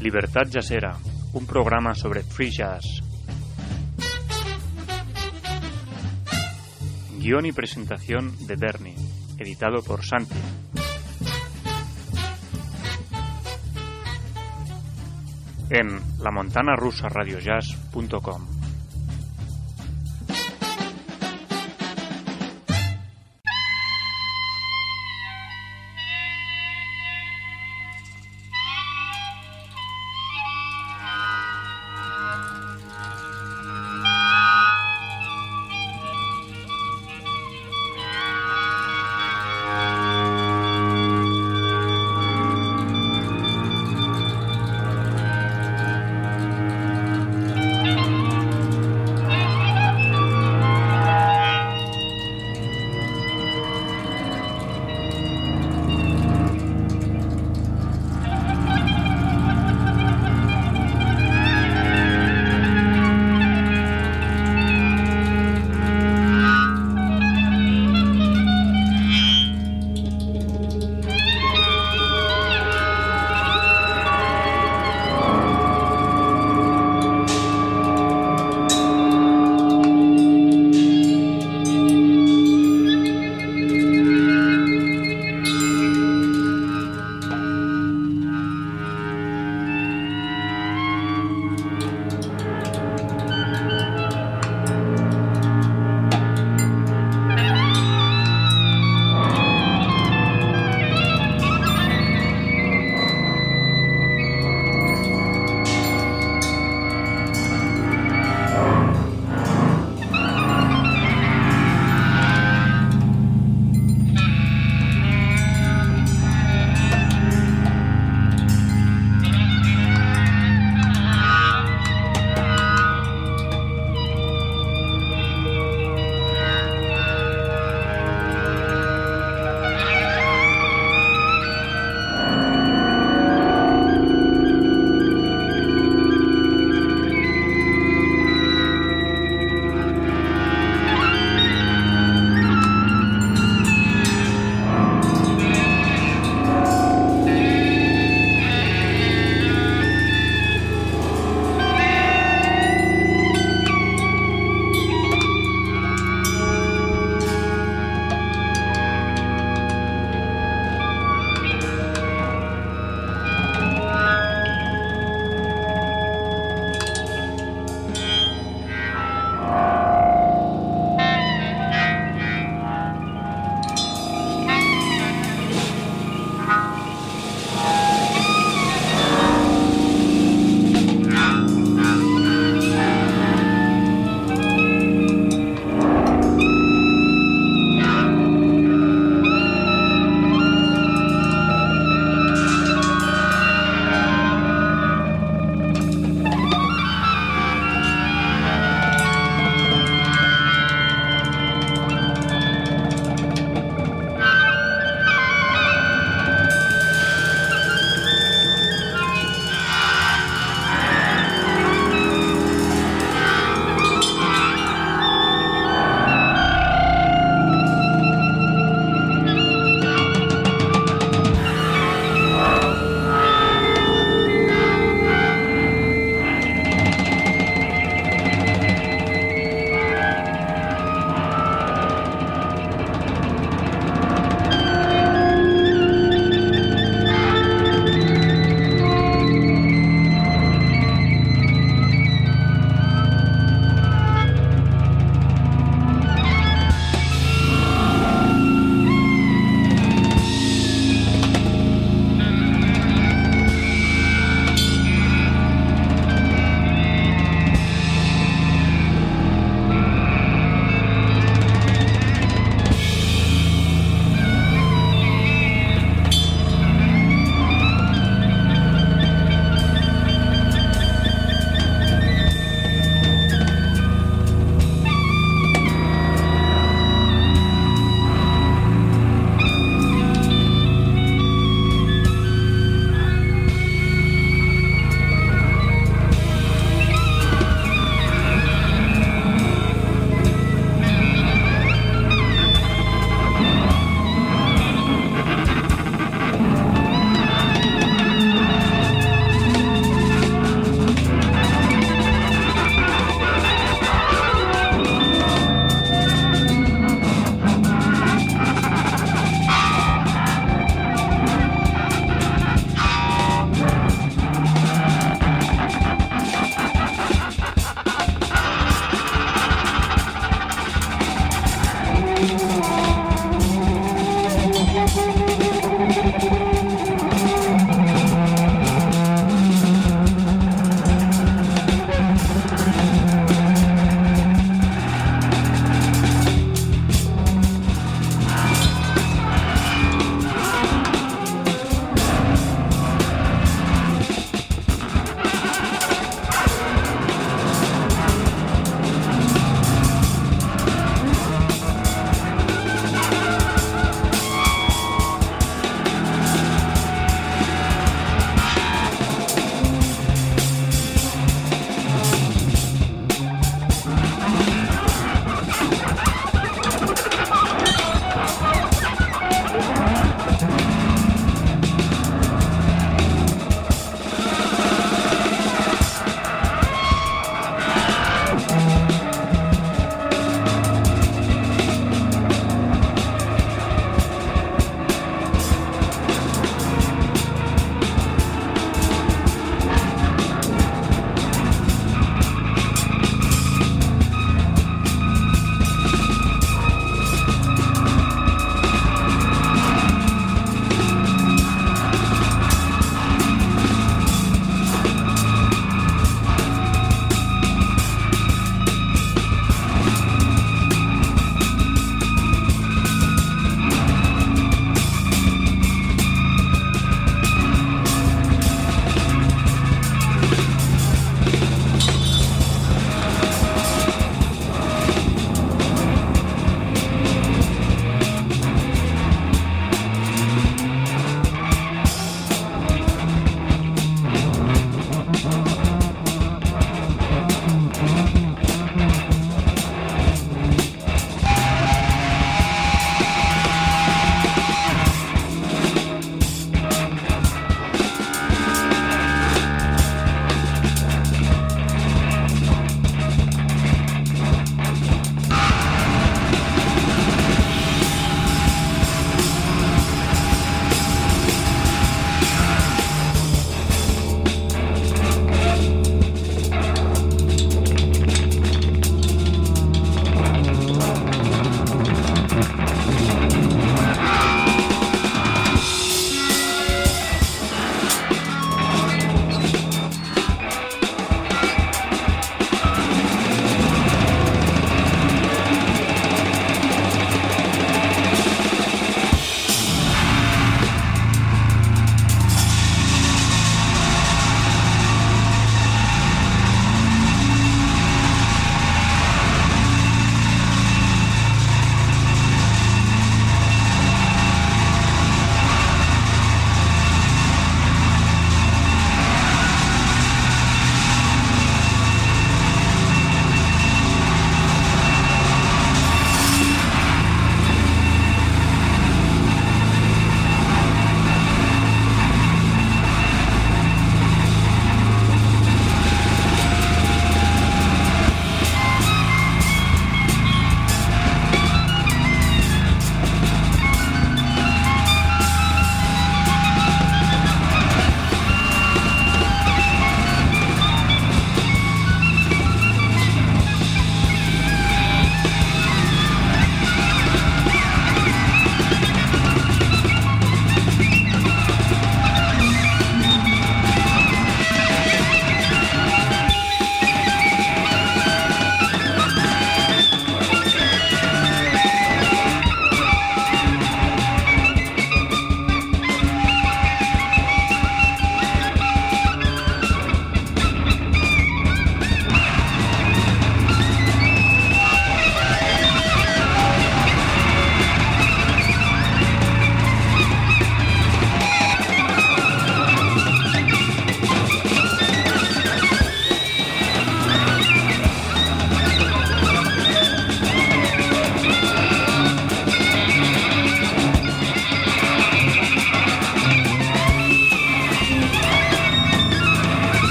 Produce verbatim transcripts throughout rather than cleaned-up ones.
Libertad Jazzera, un programa sobre free jazz. Guión y presentación de Bernie, editado por Santi. En la montana rusa radio jazz punto com.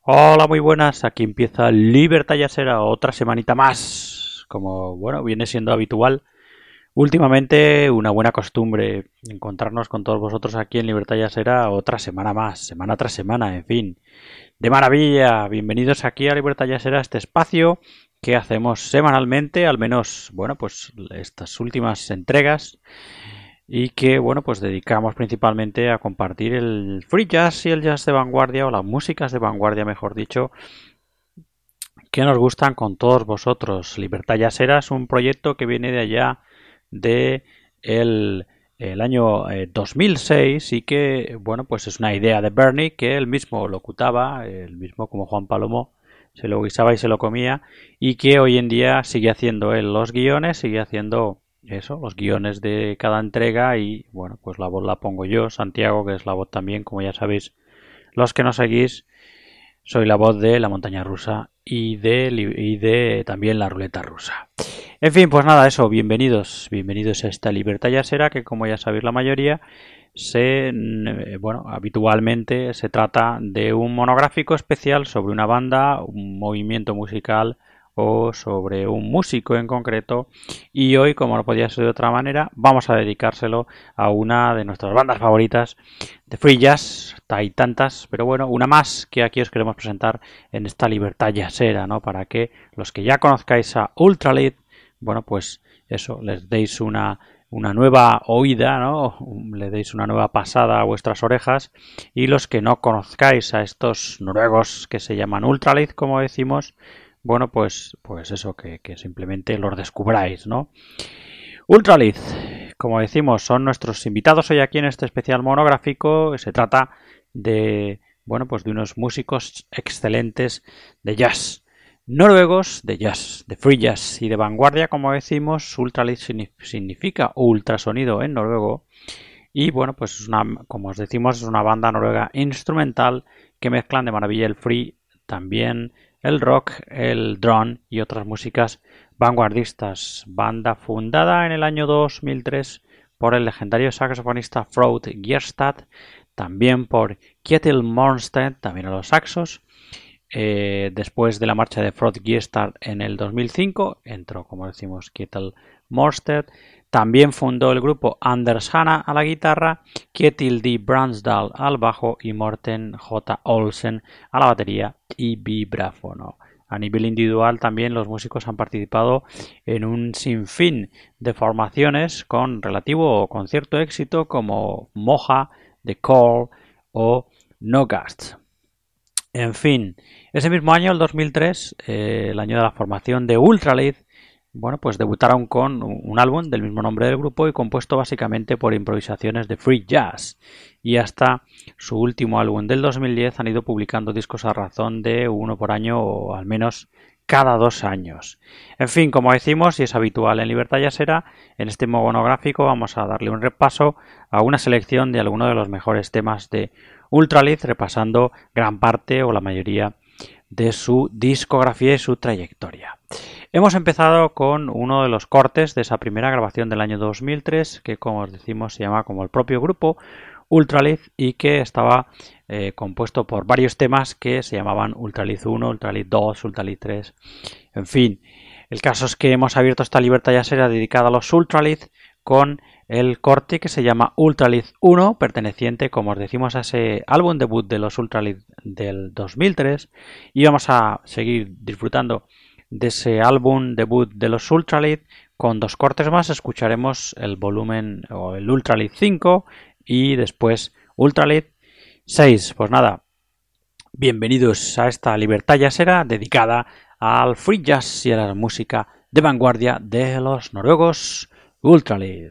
Hola, muy buenas. Aquí empieza Libertad Jazzera, otra semanita más. Como, bueno, viene siendo habitual. Últimamente, una buena costumbre encontrarnos con todos vosotros aquí en Libertad Jazzera otra semana más, semana tras semana, en fin. De maravilla. Bienvenidos aquí a Libertad Jazzera, este espacio que hacemos semanalmente, al menos, bueno, pues estas últimas entregas. Y que, bueno, pues dedicamos principalmente a compartir el free jazz y el jazz de vanguardia, o las músicas de vanguardia, mejor dicho, que nos gustan con todos vosotros. Libertad Jazzera es un proyecto que viene de allá de el, el año eh, dos mil seis y que, bueno, pues es una idea de Bernie que él mismo locutaba, él mismo como Juan Palomo, se lo guisaba y se lo comía, y que hoy en día sigue haciendo él los guiones, sigue haciendo eso, los guiones de cada entrega, y bueno, pues la voz la pongo yo, Santiago, que es la voz también, como ya sabéis, los que nos seguís, soy la voz de La Montaña Rusa y de, y de también La Ruleta Rusa. En fin, pues nada, eso, bienvenidos, bienvenidos a esta Libertad Jazzera, que como ya sabéis la mayoría, se, bueno, habitualmente se trata de un monográfico especial sobre una banda, un movimiento musical o sobre un músico en concreto, y hoy, como no podía ser de otra manera, vamos a dedicárselo a una de nuestras bandas favoritas de free jazz. Hay tantas, pero bueno, una más que aquí os queremos presentar en esta Libertad Jazzera, ¿no? Para que los que ya conozcáis a Ultralead, bueno, pues eso, les deis una una nueva oída, ¿no? Le deis una nueva pasada a vuestras orejas, y los que no conozcáis a estos noruegos que se llaman Ultralead, como decimos, bueno, pues, pues eso, que, que simplemente los descubráis, ¿no? Ultralead, como decimos, son nuestros invitados hoy aquí en este especial monográfico. Se trata de, bueno, pues de unos músicos excelentes de jazz, noruegos de jazz, de free jazz y de vanguardia, como decimos. Ultralead significa ultrasonido en noruego, y bueno, pues es una, como os decimos, es una banda noruega instrumental que mezclan de maravilla el free, también el rock, el drone y otras músicas vanguardistas. Banda fundada en el año dos mil tres por el legendario saxofonista Frode Gjerstad, también por Kjetil Mørnstad, también a los saxos. Eh, después de la marcha de Frode Gjerstad en el dos mil cinco, entró, como decimos, Kjetil Mørnstad. También fundó el grupo Anders Hanna a la guitarra, Kjetil D. Bransdal al bajo y Morten J. Olsen a la batería y vibráfono. A nivel individual también los músicos han participado en un sinfín de formaciones con relativo o con cierto éxito, como Moja, The Call o No Gast. En fin, ese mismo año, el dos mil tres, eh, el año de la formación de Ultralead, bueno, pues debutaron con un álbum del mismo nombre del grupo y compuesto básicamente por improvisaciones de free jazz. Y hasta su último álbum del dos mil diez han ido publicando discos a razón de uno por año, o al menos cada dos años. En fin, como decimos, y es habitual en Libertad Jazzera, en este monográfico vamos a darle un repaso a una selección de algunos de los mejores temas de Ultralead, repasando gran parte o la mayoría de su discografía y su trayectoria. Hemos empezado con uno de los cortes de esa primera grabación del año dos mil tres, que, como os decimos, se llama como el propio grupo, Ultralead, y que estaba eh, compuesto por varios temas que se llamaban Ultralead uno, Ultralead dos, Ultralead tres, en fin. El caso es que hemos abierto esta Libertad Jazzera dedicada a los Ultralead con el corte que se llama Ultralead uno, perteneciente, como os decimos, a ese álbum debut de los Ultralead del dos mil tres, y vamos a seguir disfrutando de ese álbum debut de los Ultralead con dos cortes más. Escucharemos el volumen o el Ultralead cinco y después Ultralead seis. Pues nada, bienvenidos a esta Libertad Jazzera dedicada al free jazz y a la música de vanguardia de los noruegos Ultralead.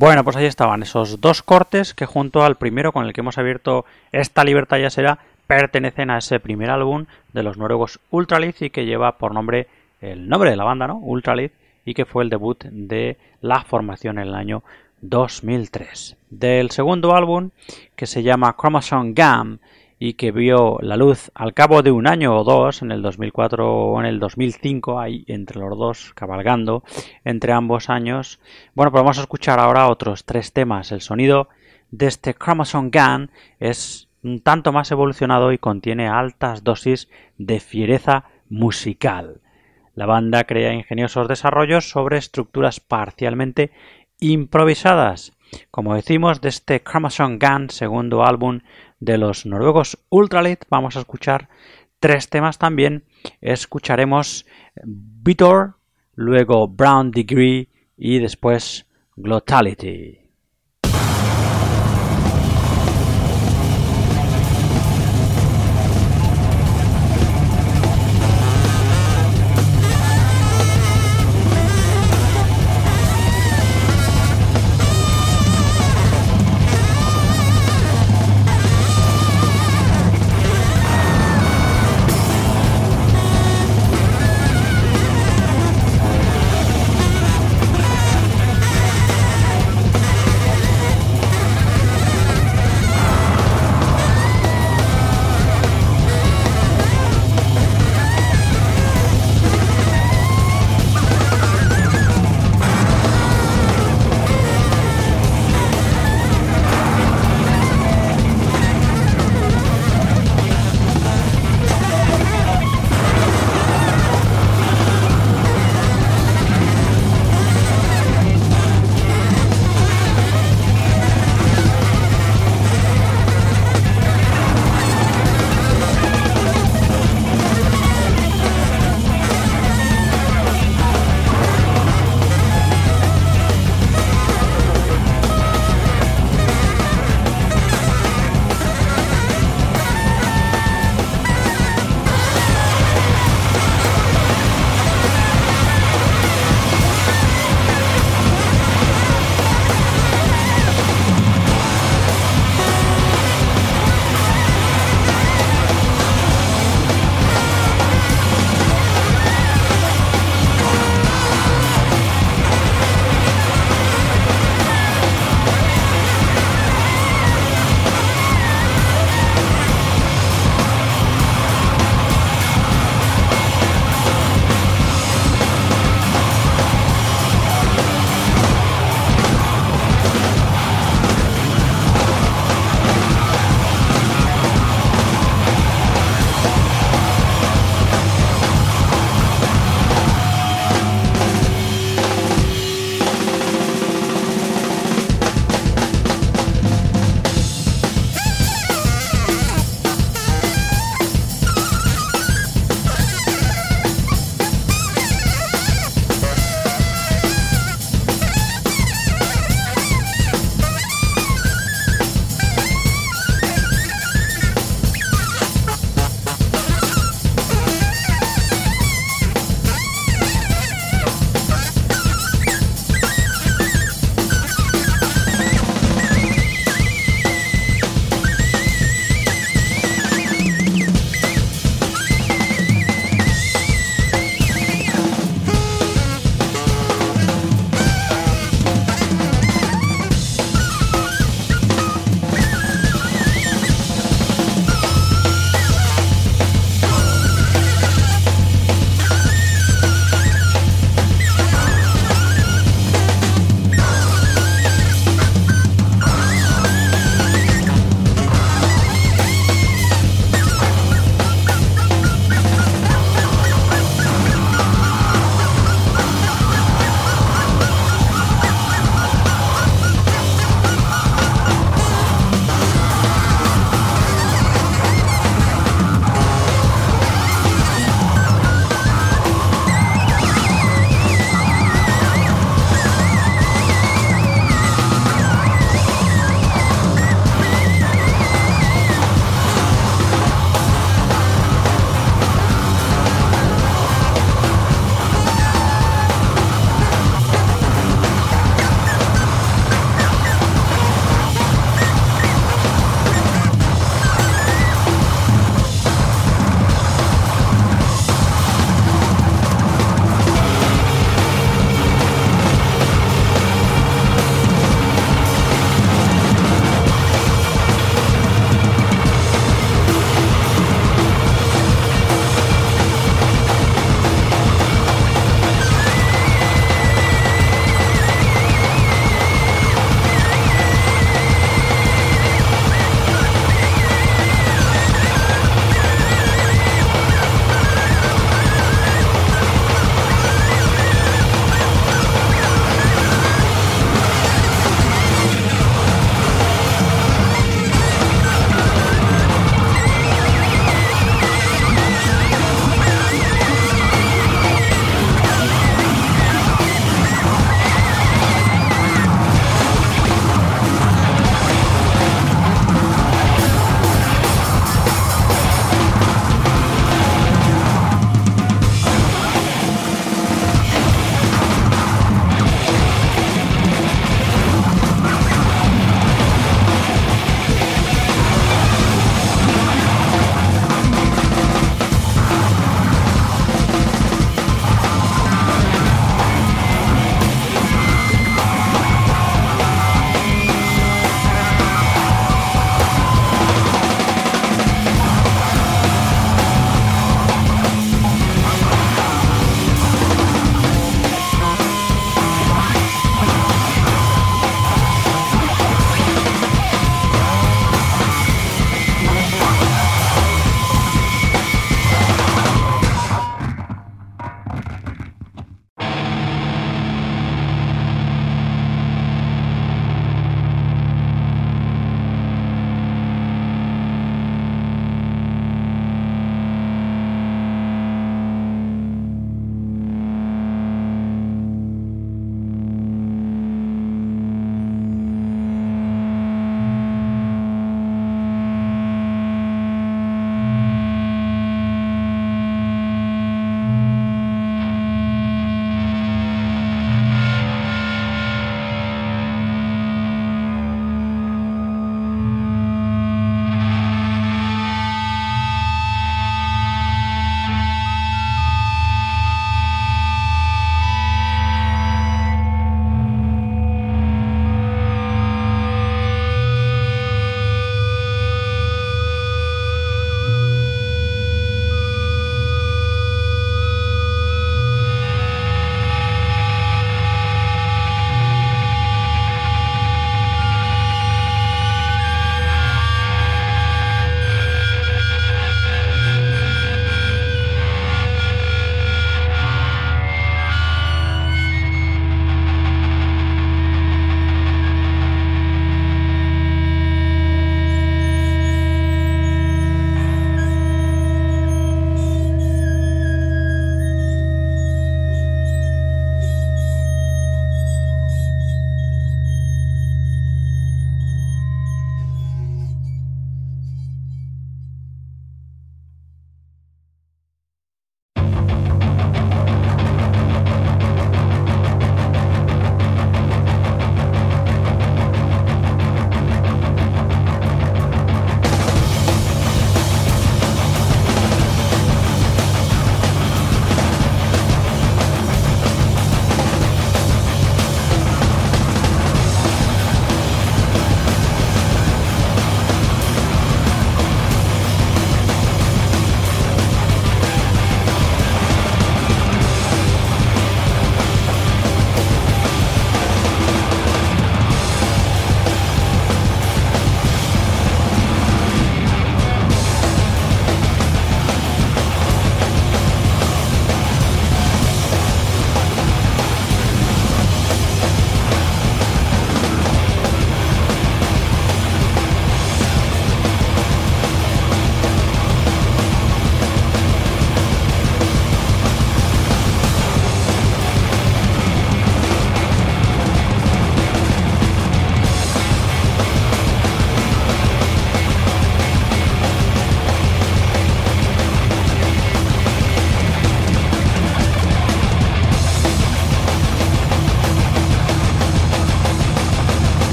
Bueno, pues ahí estaban esos dos cortes que junto al primero con el que hemos abierto esta Libertad Jazzera pertenecen a ese primer álbum de los noruegos Ultralith y que lleva por nombre el nombre de la banda, ¿no? Ultralith, y que fue el debut de la formación en el año dos mil tres. Del segundo álbum, que se llama Chromosome Gam y que vio la luz al cabo de un año o dos, en el dos mil cuatro o en el dos mil cinco, ahí entre los dos, cabalgando entre ambos años. Bueno, pues vamos a escuchar ahora otros tres temas. El sonido de este Chromosome Gam es un tanto más evolucionado y contiene altas dosis de fiereza musical. La banda crea ingeniosos desarrollos sobre estructuras parcialmente improvisadas. Como decimos, de este Chromosome Gam, segundo álbum de los noruegos Ultralith, vamos a escuchar tres temas también. Escucharemos Vitor, luego Brown Degree y después Glotality.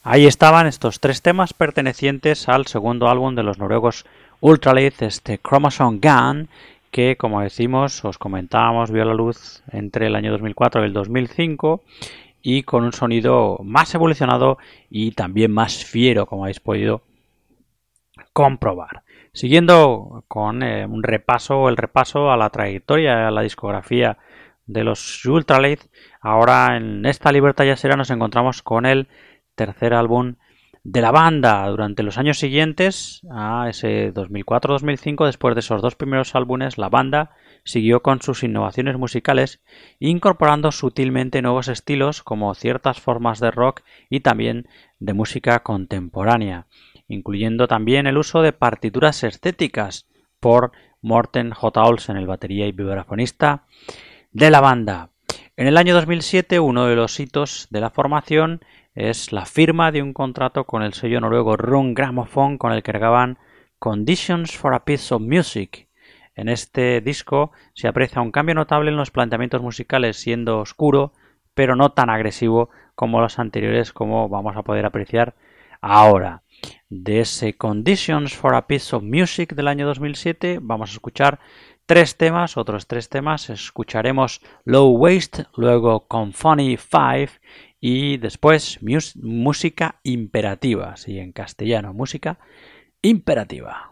Ahí estaban estos tres temas pertenecientes al segundo álbum de los noruegos Ultralight, este Chromosome Gun, que, como decimos, os comentábamos, vio la luz entre el año dos mil cuatro y el dos mil cinco y con un sonido más evolucionado y también más fiero, como habéis podido comprobar. Siguiendo con eh, un repaso, el repaso a la trayectoria, a la discografía de los Ultralight, ahora en esta Libertad Jazzera nos encontramos con el tercer álbum de la banda. Durante los años siguientes a ese dos mil cuatro dos mil cinco, después de esos dos primeros álbumes, la banda siguió con sus innovaciones musicales, incorporando sutilmente nuevos estilos como ciertas formas de rock y también de música contemporánea, incluyendo también el uso de partituras estéticas por Morten J. Olsen, el batería y vibrafonista de la banda. En el año dos mil siete, uno de los hitos de la formación es la firma de un contrato con el sello noruego Rune Gramophone, con el que grababan Conditions for a Piece of Music. En este disco se aprecia un cambio notable en los planteamientos musicales, siendo oscuro, pero no tan agresivo como los anteriores, como vamos a poder apreciar ahora. De ese Conditions for a Piece of Music del año dos mil siete vamos a escuchar tres temas, otros tres temas. Escucharemos Low Waste, luego Conphony Five y después mus- música imperativa, sí, en castellano, música imperativa.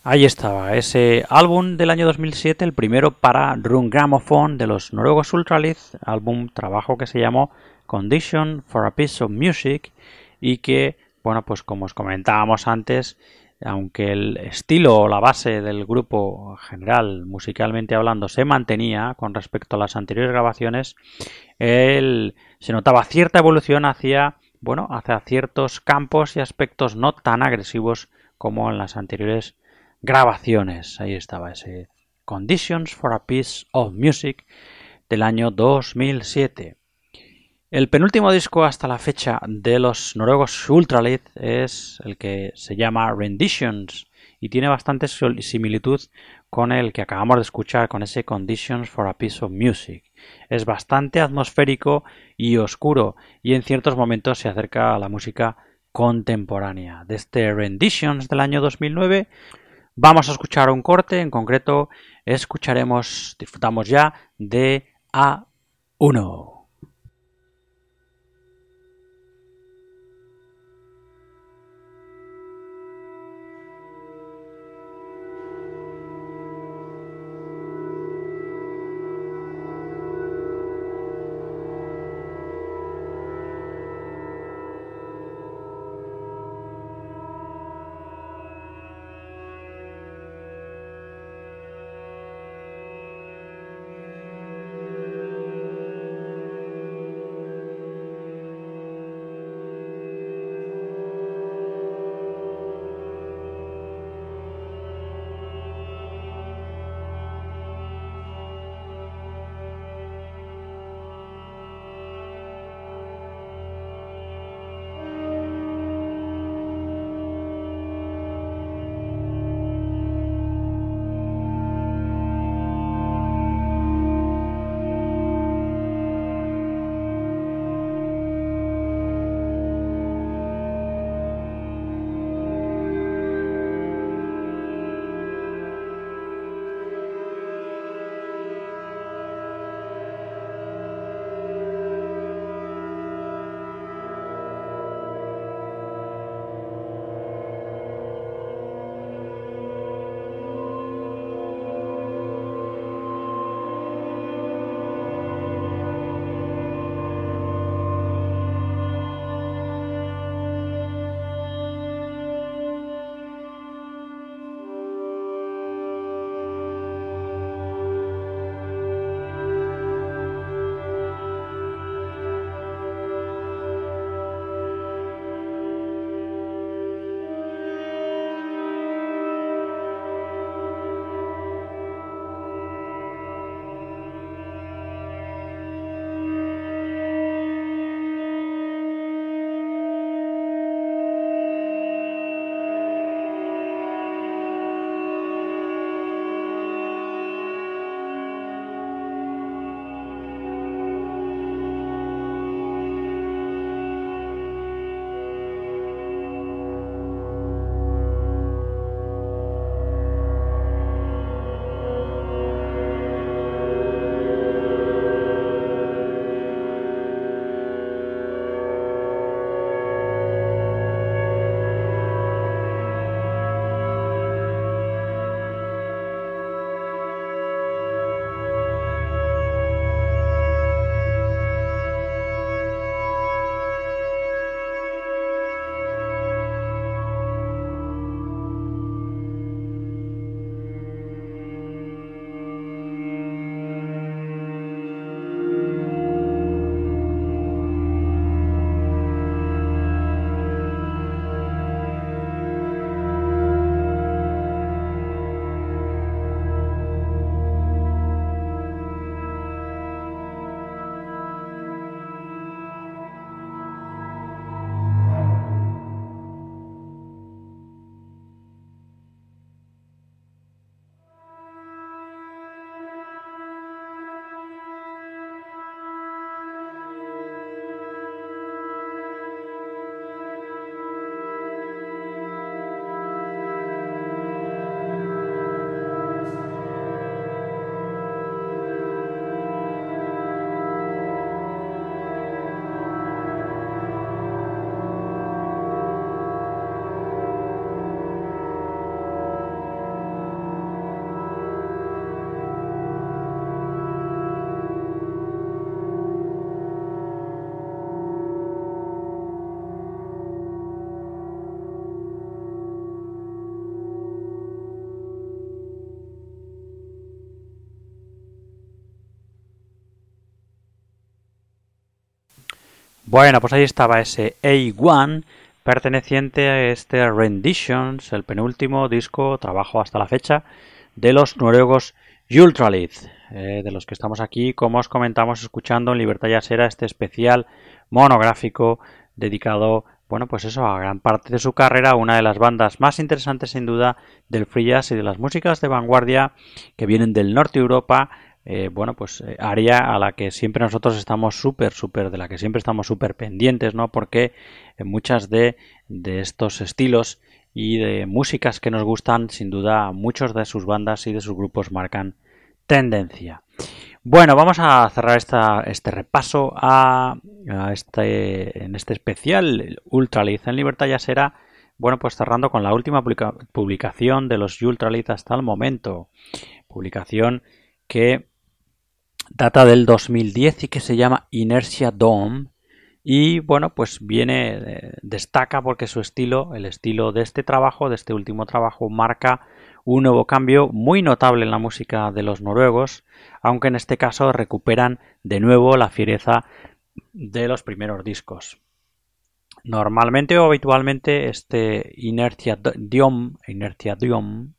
Ahí estaba, ese álbum del año dos mil siete, el primero para Rune Gramophone de los noruegos Ultralith, álbum, trabajo que se llamó Condition for a Piece of Music y que, bueno, pues como os comentábamos antes, aunque el estilo o la base del grupo general, musicalmente hablando, se mantenía con respecto a las anteriores grabaciones, él, se notaba cierta evolución hacia, bueno, hacia ciertos campos y aspectos no tan agresivos como en las anteriores grabaciones. Ahí estaba ese Conditions for a Piece of Music del año dos mil siete. El penúltimo disco hasta la fecha de los noruegos Ultralith es el que se llama Renditions y tiene bastante similitud con el que acabamos de escuchar, con ese Conditions for a Piece of Music. Es bastante atmosférico y oscuro y en ciertos momentos se acerca a la música contemporánea. De este Renditions del año dos mil nueve vamos a escuchar un corte, en concreto escucharemos, disfrutamos ya de A uno. Bueno, pues ahí estaba ese A uno perteneciente a este Renditions, el penúltimo disco, trabajo hasta la fecha, de los noruegos Ultralith, eh, de los que estamos aquí, como os comentamos, escuchando en Libertad Jazzera este especial monográfico dedicado, bueno, pues eso, a gran parte de su carrera, una de las bandas más interesantes sin duda del free jazz y de las músicas de vanguardia que vienen del norte de Europa. Eh, bueno, pues eh, área a la que siempre nosotros estamos súper, súper, de la que siempre estamos súper pendientes, ¿no? Porque en muchas de, de estos estilos y de músicas que nos gustan, sin duda, muchos de sus bandas y de sus grupos marcan tendencia. Bueno, vamos a cerrar esta, este repaso a, a este, en este especial Ultralith en Libertad Jazzera. Bueno, pues cerrando con la última publica, publicación de los Ultralith hasta el momento. Publicación que data del dos mil diez y que se llama Inertia Dome. Y bueno, pues viene, eh, destaca porque su estilo, el estilo de este trabajo, de este último trabajo, marca un nuevo cambio muy notable en la música de los noruegos, aunque en este caso recuperan de nuevo la fiereza de los primeros discos. Normalmente o habitualmente este Inertia Dome, Inertia Dome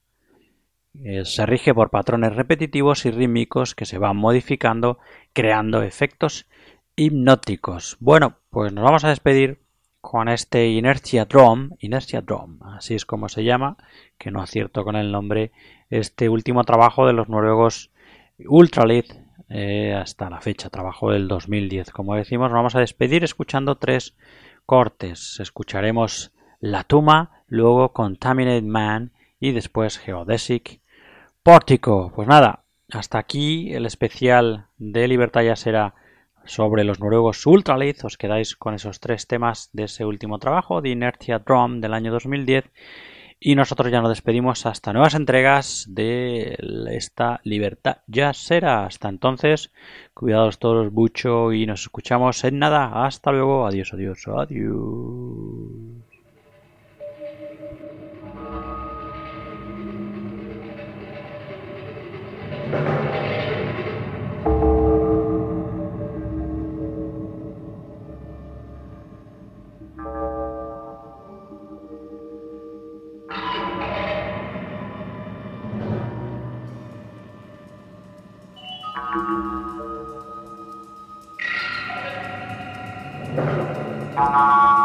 eh, se rige por patrones repetitivos y rítmicos que se van modificando, creando efectos hipnóticos. Bueno, pues nos vamos a despedir con este Inertia Drum, Inertia Drum, así es como se llama, que no acierto con el nombre, este último trabajo de los noruegos Ultralith, eh, hasta la fecha, trabajo del dos mil diez. Como decimos, nos vamos a despedir escuchando tres cortes. Escucharemos La Tuma, luego Contaminated Man y después Geodesic Pórtico. Pues nada, hasta aquí el especial de Libertad Jazzera sobre los noruegos Ultralith. Os quedáis con esos tres temas de ese último trabajo, de Inertia Drum del año dos mil diez, y nosotros ya nos despedimos hasta nuevas entregas de esta Libertad Jazzera. Hasta entonces, cuidados todos mucho y nos escuchamos en nada. Hasta luego, adiós, adiós, adiós. Thank you.